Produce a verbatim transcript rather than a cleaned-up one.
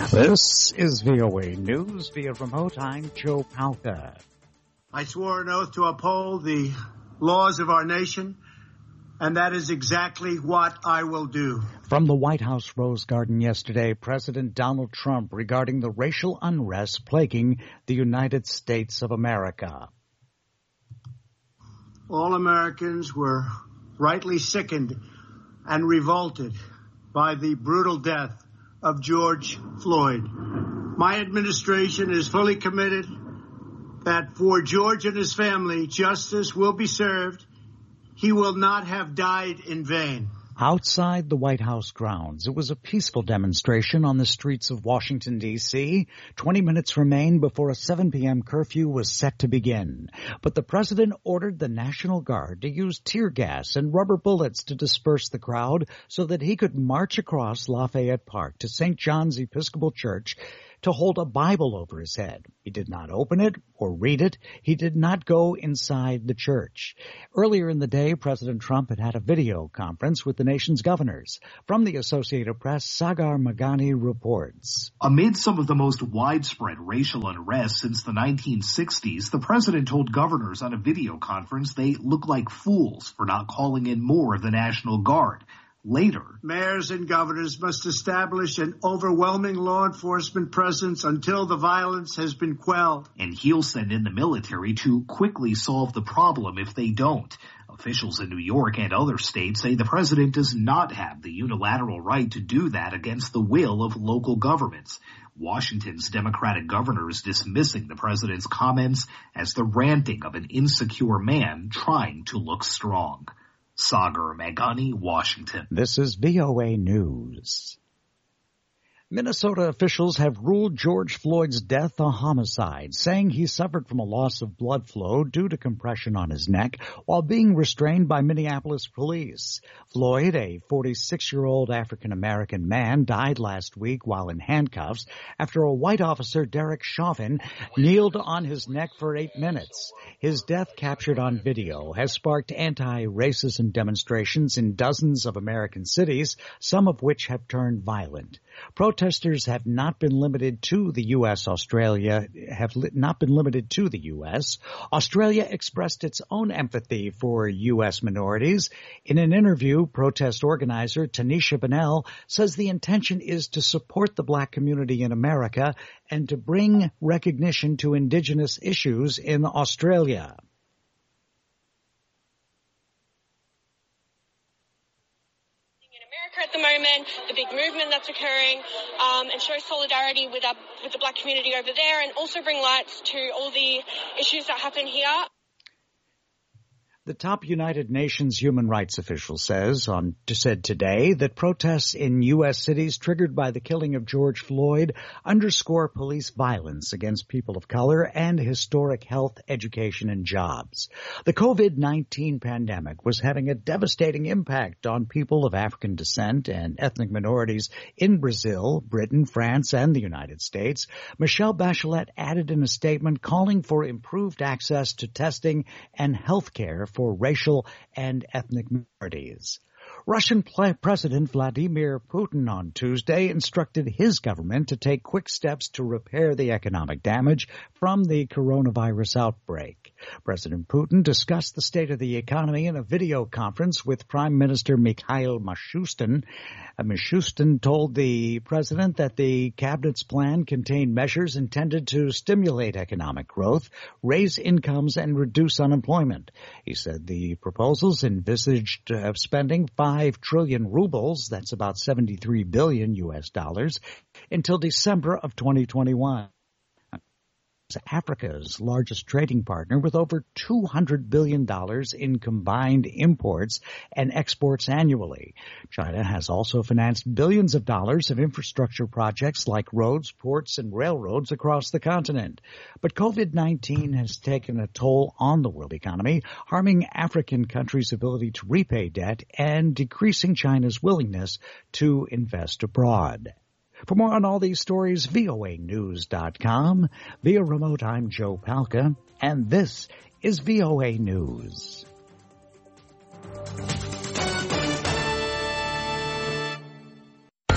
This is V O A News via remote. I'm Joe Palca. I swore an oath to uphold the laws of our nation, and that is exactly what I will do. From the White House Rose Garden yesterday, President Donald Trump regarding the racial unrest plaguing the United States of America. All Americans were rightly sickened and revolted by the brutal death of George Floyd. My administration is fully committed that for George and his family, justice will be served. He will not have died in vain. Outside the White House grounds, it was a peaceful demonstration on the streets of Washington, D C Twenty minutes remained before a seven p.m. curfew was set to begin. But the president ordered the National Guard to use tear gas and rubber bullets to disperse the crowd so that he could march across Lafayette Park to Saint John's Episcopal Church to hold a Bible over his head. He did not open it or read it. He did not go inside the church. Earlier in the day, President Trump had had a video conference with the nation's governors. From the Associated Press, Sagar Magani reports. Amid some of the most widespread racial unrest since the nineteen sixties, the president told governors on a video conference they look like fools for not calling in more of the National Guard. Later, mayors and governors must establish an overwhelming law enforcement presence until the violence has been quelled. And he'll send in the military to quickly solve the problem if they don't. Officials in New York and other states say the president does not have the unilateral right to do that against the will of local governments. Washington's Democratic governor is dismissing the president's comments as the ranting of an insecure man trying to look strong. Sagar Magani, Washington. This is V O A News. Minnesota officials have ruled George Floyd's death a homicide, saying he suffered from a loss of blood flow due to compression on his neck while being restrained by Minneapolis police. Floyd, a forty-six-year-old African-American man, died last week while in handcuffs after a white officer, Derek Chauvin, kneeled on his neck for eight minutes. His death, captured on video, has sparked anti-racism demonstrations in dozens of American cities, some of which have turned violent. Protesters have not been limited to the U S. Australia have li- not been limited to the U S. Australia expressed its own empathy for U S minorities. In an interview, protest organizer Tanisha Bennell says the intention is to support the black community in America and to bring recognition to indigenous issues in Australia. At the moment, the big movement that's occurring, um, and show solidarity with our, with the black community over there, and also bring lights to all the issues that happen here. The top United Nations human rights official says on said today that protests in U S cities triggered by the killing of George Floyd underscore police violence against people of color and historic health, education, and jobs. The COVID nineteen pandemic was having a devastating impact on people of African descent and ethnic minorities in Brazil, Britain, France, and the United States. Michelle Bachelet added in a statement calling for improved access to testing and health care for racial and ethnic minorities. Russian President Vladimir Putin on Tuesday instructed his government to take quick steps to repair the economic damage from the coronavirus outbreak. President Putin discussed the state of the economy in a video conference with Prime Minister Mikhail Mishustin. Mishustin told the president that the cabinet's plan contained measures intended to stimulate economic growth, raise incomes, and reduce unemployment. He said the proposals envisaged uh, spending five trillion rubles, that's about seventy-three billion U S dollars, until December of twenty twenty-one. Africa's largest trading partner with over two hundred billion dollars in combined imports and exports annually. China has also financed billions of dollars of infrastructure projects like roads, ports, and railroads across the continent. But COVID nineteen has taken a toll on the world economy, harming African countries' ability to repay debt and decreasing China's willingness to invest abroad. For more on all these stories, V O A news dot com. Via remote, I'm Joe Palca, and this is V O A News.